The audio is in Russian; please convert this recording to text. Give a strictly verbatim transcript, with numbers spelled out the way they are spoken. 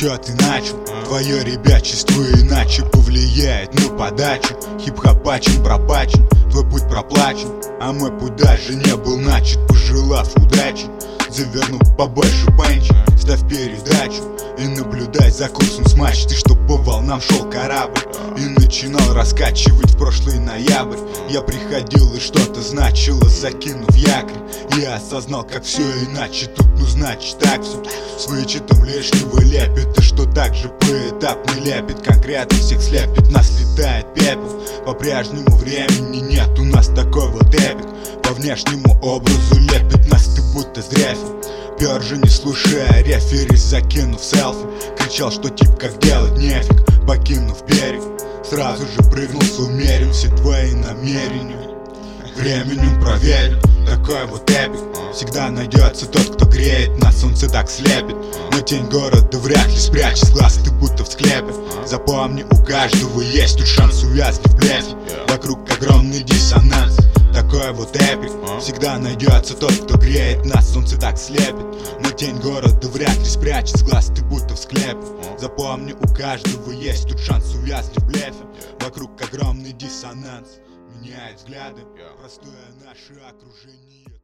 чё ты начал? Твое ребячество иначе повлияет на подачу. Хип-хоп пачен, пропачен, твой путь проплачен, а мой путь даже не был начат. Пожелав удачи, заверну побольше панчи, ставь передачу и наблюдай за курсом с мачты, чтоб по волнам шел корабль. И начинал раскачивать в прошлый ноябрь. Я приходил и что-то значило, закинув якорь. Я осознал, как все иначе тут, ну значит так все. С вычетом лишнего лепета, что так же поэтапно ляпит. Конкретно всех слепит, нас летает пепел. По-прежнему времени нет, у нас такой вот эпик. По внешнему образу лепит нас, ты будто сдряфил. Пёр же не слушая рефери, закинув селфи. Кричал, что тип как делать нефиг. Покинув берег, сразу же прыгнул с умерен. Все твои намерения временем проверен. Такой вот эпик. Всегда найдется тот, кто греет, на солнце так слепит. Но тень города вряд ли спрячь с глаз, ты будто в склепе. Запомни, у каждого есть тут шанс увязли в блефе. Вокруг огромный диссонанс. Такой вот эпик. Всегда найдется тот, кто греет, нас солнце так слепит. Но тень города вряд ли спрячет с глаз, ты будто в склепе. Запомни, у каждого есть тут шанс увязли в блефе. Вокруг огромный диссонанс. Меняет взгляды, простое наше окружение.